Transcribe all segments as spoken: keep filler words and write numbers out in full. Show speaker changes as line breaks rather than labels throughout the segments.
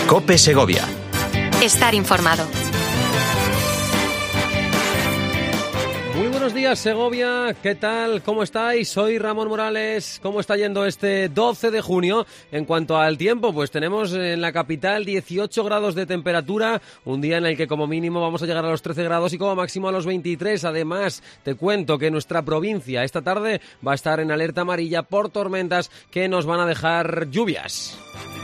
COPE Segovia.
Estar informado.
Muy buenos días, Segovia. ¿Qué tal? ¿Cómo estáis? Soy Ramón Morales. ¿Cómo está yendo este doce de junio? En cuanto al tiempo, pues tenemos en la capital dieciocho grados de temperatura, un día en el que como mínimo vamos a llegar a los trece grados y como máximo a los veintitrés. Además, te cuento que nuestra provincia esta tarde va a estar en alerta amarilla por tormentas que nos van a dejar lluvias.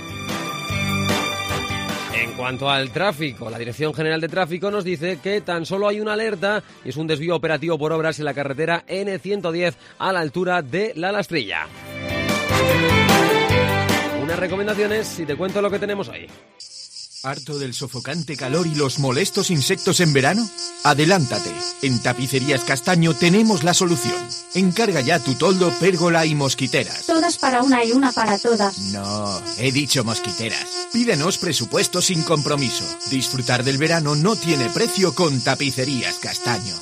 En cuanto al tráfico, la Dirección General de Tráfico nos dice que tan solo hay una alerta y es un desvío operativo por obras en la carretera ene ciento diez a la altura de La Lastrilla. Unas recomendaciones y te cuento lo que tenemos ahí.
¿Harto del sofocante calor y los molestos insectos en verano? Adelántate. En Tapicerías Castaño tenemos la solución. Encarga ya tu toldo, pérgola y mosquiteras.
Todas para una y una para todas.
No, he dicho mosquiteras. Pídenos presupuesto sin compromiso. Disfrutar del verano no tiene precio con Tapicerías Castaño.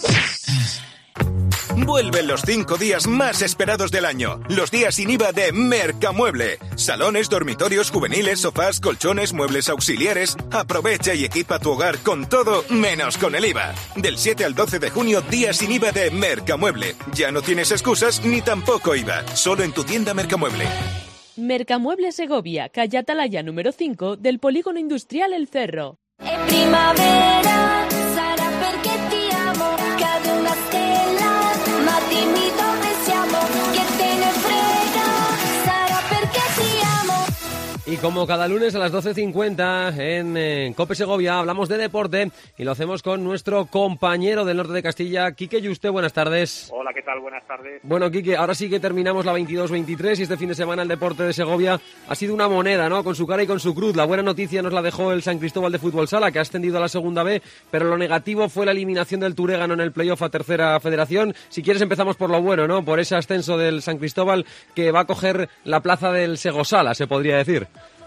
Vuelven los cinco días más esperados del año. Los días sin I V A de Mercamueble. Salones, dormitorios, juveniles, sofás, colchones, muebles auxiliares. Aprovecha y equipa tu hogar con todo menos con el I V A. Del siete al doce de junio, días sin I V A de Mercamueble. Ya no tienes excusas ni tampoco I V A. Solo en tu tienda Mercamueble.
Mercamueble Segovia, calle Atalaya número cinco del Polígono Industrial El Cerro.
En primavera sarà perché ti amo, cade una stella, ma dimmi dove siamo, che te ne frega, sarà perché ti amo.
Y como cada lunes a las doce cincuenta en, en COPE Segovia hablamos de deporte y lo hacemos con nuestro compañero del norte de Castilla, Quique Yuste. Buenas tardes.
Hola, ¿qué tal? Buenas tardes.
Bueno, Quique, ahora sí que terminamos la veintidós veintitrés y este fin de semana el deporte de Segovia ha sido una moneda, ¿no? Con su cara y con su cruz. La buena noticia nos la dejó el San Cristóbal de Fútbol Sala, que ha ascendido a la segunda B, pero lo negativo fue la eliminación del Turégano en el playoff a tercera federación. Si quieres empezamos por lo bueno, ¿no? Por ese ascenso del San Cristóbal que va a coger la plaza del Segosala, se podría decir.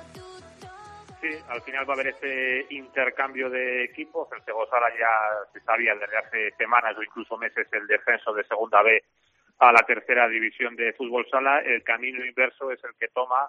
Sí, al final va a haber este intercambio de equipos. El Segosala ya se sabía desde hace semanas o incluso meses el descenso de segunda B a la tercera división de fútbol sala. El camino inverso es el que toma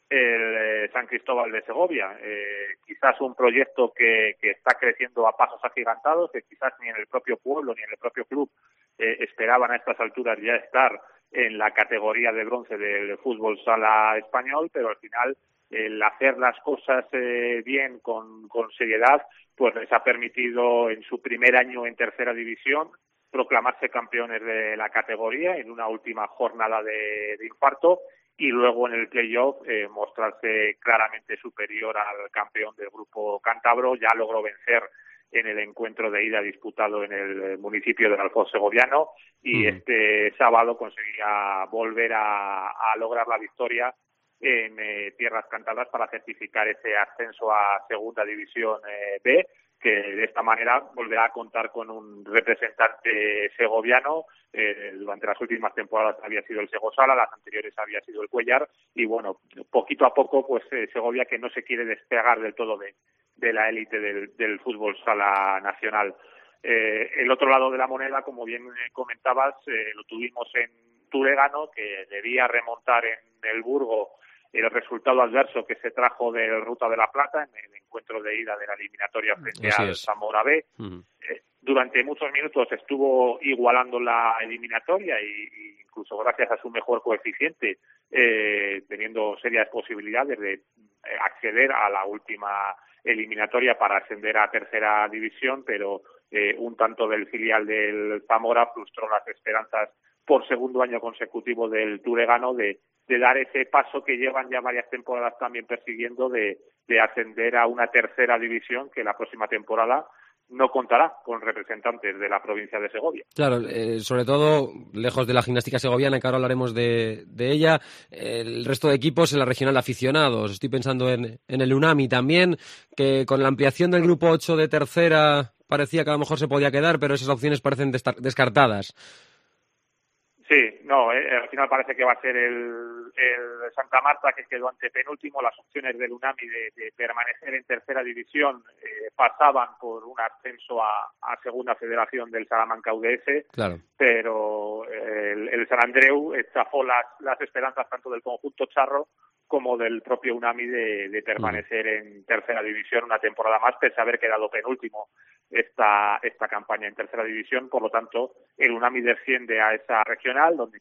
el eh, San Cristóbal de Segovia. Eh, quizás un proyecto que, que está creciendo a pasos agigantados, que quizás ni en el propio pueblo ni en el propio club eh, esperaban a estas alturas ya estar en la categoría de bronce del fútbol sala español, pero al final el hacer las cosas eh, bien, con, con seriedad, pues les ha permitido en su primer año en tercera división proclamarse campeones de la categoría en una última jornada de, de infarto y luego en el playoff eh, mostrarse claramente superior al campeón del grupo cántabro. Ya logró vencer en el encuentro de ida disputado en el municipio del Alfoz segoviano y mm. este sábado conseguía volver a, a lograr la victoria en eh, tierras cantadas para certificar ese ascenso a segunda división eh, B, que de esta manera volverá a contar con un representante segoviano. Eh, durante las últimas temporadas había sido el Segosala, las anteriores había sido el Cuellar, y bueno, poquito a poco, pues eh, Segovia, que no se quiere despegar del todo de, de la élite del, del fútbol sala nacional. Eh, el otro lado de la moneda, como bien comentabas, eh, lo tuvimos en Turégano, que debía remontar en el Burgo el resultado adverso que se trajo del Ruta de la Plata en el encuentro de ida de la eliminatoria frente
Así
al
es.
Zamora B. Uh-huh. Eh, durante muchos minutos estuvo igualando la eliminatoria y, y incluso gracias a su mejor coeficiente, eh, teniendo serias posibilidades de eh, acceder a la última eliminatoria para ascender a tercera división, pero eh, un tanto del filial del Zamora frustró las esperanzas por segundo año consecutivo del Turégano de de dar ese paso que llevan ya varias temporadas también persiguiendo de, de ascender a una tercera división que la próxima temporada no contará con representantes de la provincia de Segovia.
Claro, eh, sobre todo lejos de la gimnástica segoviana, que ahora hablaremos de, de ella, el resto de equipos en la regional de aficionados. Estoy pensando en, en el UNAMI también, que con la ampliación del grupo ocho de tercera parecía que a lo mejor se podía quedar, pero esas opciones parecen descartadas.
Sí, no, eh, al final parece que va a ser el, el Santa Marta, que quedó antepenúltimo. Las opciones del UNAMI de, de permanecer en tercera división eh, pasaban por un ascenso a, a segunda federación del Salamanca U D S,
claro.
Pero el, el San Andreu chafó las, las esperanzas tanto del conjunto charro como del propio Unami de, de permanecer en tercera división una temporada más, pese a haber quedado penúltimo esta esta campaña en tercera división. Por lo tanto, el Unami desciende a esa regional, donde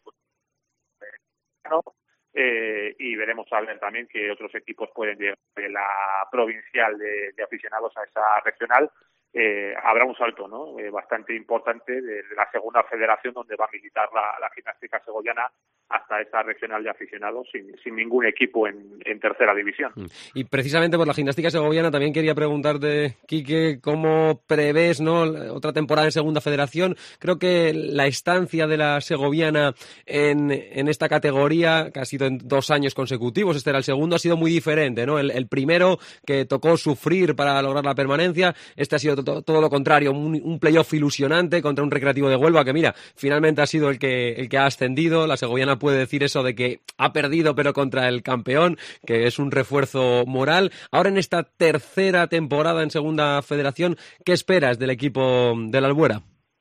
eh, y veremos a ver también que otros equipos pueden llegar de la provincial de, de aficionados a esa regional. Eh, habrá un salto, ¿no? Eh, bastante importante de, de la segunda federación, donde va a militar la, la gimnástica segoviana, hasta esa regional de aficionados sin, sin ningún equipo en, en tercera división.
Y precisamente por la gimnástica segoviana también quería preguntarte, Quique, ¿cómo prevés, no, otra temporada en segunda federación? Creo que la estancia de la segoviana en, en esta categoría, que ha sido en dos años consecutivos, este era el segundo, ha sido muy diferente, ¿no? El, el primero, que tocó sufrir para lograr la permanencia, este ha sido to- todo lo contrario, un, un playoff ilusionante contra un Recreativo de Huelva, que mira, finalmente ha sido el que, el que ha ascendido. La segoviana puede decir eso de que ha perdido pero contra el campeón, que es un refuerzo moral. Ahora en esta tercera temporada en segunda federación, ¿qué esperas del equipo de la Albuera?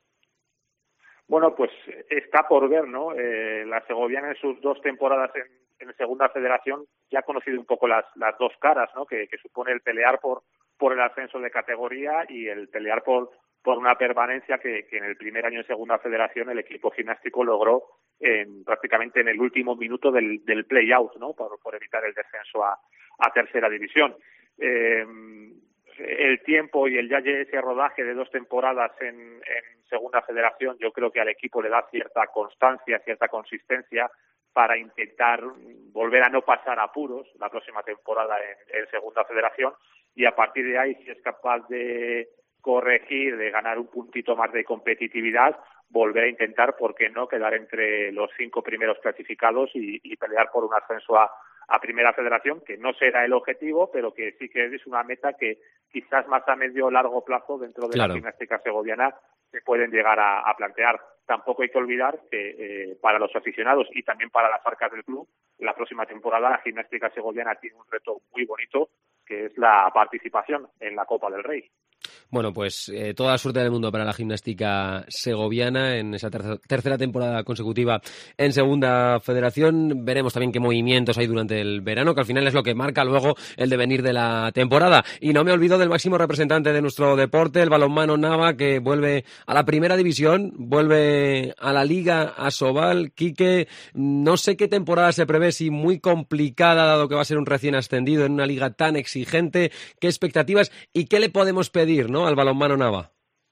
Bueno, pues está por ver, ¿no? Eh, la segoviana en sus dos temporadas en, en segunda federación ya ha conocido un poco las, las dos caras, ¿no? Que, que supone el pelear por, por el ascenso de categoría y el pelear por por una permanencia que, que en el primer año en segunda federación el equipo gimnástico logró en, prácticamente en el último minuto del, del play-out, ¿no? Por, por evitar el descenso a, a tercera división. Eh, el tiempo y el ya ese rodaje de dos temporadas en, en segunda federación, yo creo que al equipo le da cierta constancia, cierta consistencia para intentar volver a no pasar apuros la próxima temporada en, en segunda federación, y a partir de ahí, si es capaz de corregir, de ganar un puntito más de competitividad, volver a intentar, ¿por qué no?, quedar entre los cinco primeros clasificados y, y pelear por un ascenso a, a Primera Federación, que no será el objetivo, pero que sí que es una meta que quizás más a medio o largo plazo dentro de claro. la gimnástica segoviana se pueden llegar a, a plantear. Tampoco hay que olvidar que eh, para los aficionados y también para las arcas del club, la próxima temporada la gimnástica segoviana tiene un reto muy bonito, que es la participación en la Copa del Rey.
Bueno, pues eh, toda la suerte del mundo para la gimnástica segoviana en esa tercera, tercera temporada consecutiva en segunda federación. Veremos también qué movimientos hay durante el verano, que al final es lo que marca luego el devenir de la temporada. Y no me olvido del máximo representante de nuestro deporte, el balonmano Nava, que vuelve a la primera división, vuelve a la Liga Asobal. Quique, no sé qué temporada se prevé, si muy complicada, dado que va a ser un recién ascendido en una liga tan exigente. ¿Qué expectativas y qué le podemos pedir, ¿no?, al balonmano Nava?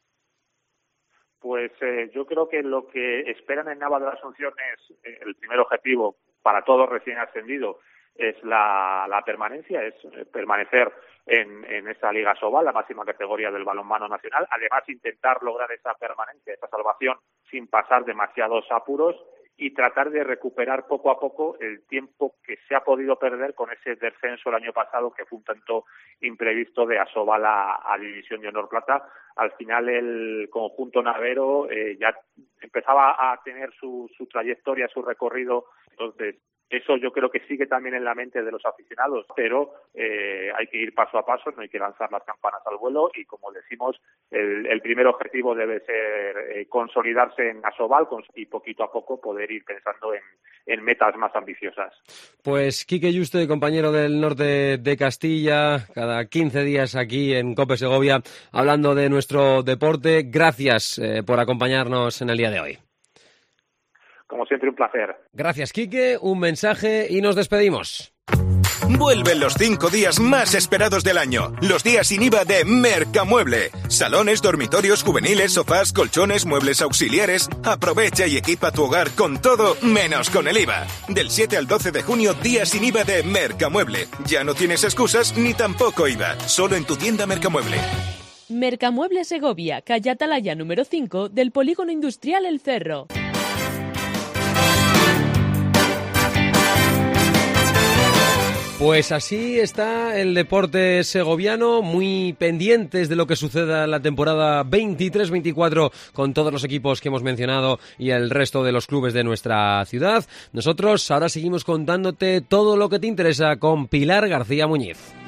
Pues eh, yo creo que lo que esperan en Nava de la Asunción es eh, el primer objetivo para todo recién ascendido es la, la permanencia, es eh, permanecer en, en esa Liga Asobal, la máxima categoría del balonmano nacional. Además, intentar lograr esa permanencia, esa salvación, sin pasar demasiados apuros, y tratar de recuperar poco a poco el tiempo que se ha podido perder con ese descenso el año pasado, que fue un tanto imprevisto, de Asobal a, a División de Honor Plata. Al final el conjunto navero eh, ya empezaba a tener su, su trayectoria, su recorrido, entonces eso yo creo que sigue también en la mente de los aficionados, pero eh, hay que ir paso a paso, no hay que lanzar las campanas al vuelo, y como decimos, el, el primer objetivo debe ser eh, consolidarse en Asobal y poquito a poco poder ir pensando en, en metas más ambiciosas.
Pues Quique Yuste, compañero del norte de Castilla, cada quince días aquí en COPE Segovia, hablando de nuestro deporte. Gracias eh, por acompañarnos en el día de hoy.
Como siempre, un placer.
Gracias, Quique. Un mensaje y nos despedimos.
Vuelven los cinco días más esperados del año. Los días sin I V A de Mercamueble. Salones, dormitorios juveniles, sofás, colchones, muebles auxiliares. Aprovecha y equipa tu hogar con todo menos con el I V A. Del siete al doce de junio, días sin I V A de Mercamueble. Ya no tienes excusas ni tampoco I V A. Solo en tu tienda Mercamueble.
Mercamueble Segovia, calle Atalaya número cinco del Polígono Industrial El Cerro.
Pues así está el deporte segoviano, muy pendientes de lo que suceda en la temporada veintitrés veinticuatro con todos los equipos que hemos mencionado y el resto de los clubes de nuestra ciudad. Nosotros ahora seguimos contándote todo lo que te interesa con Pilar García Muñiz.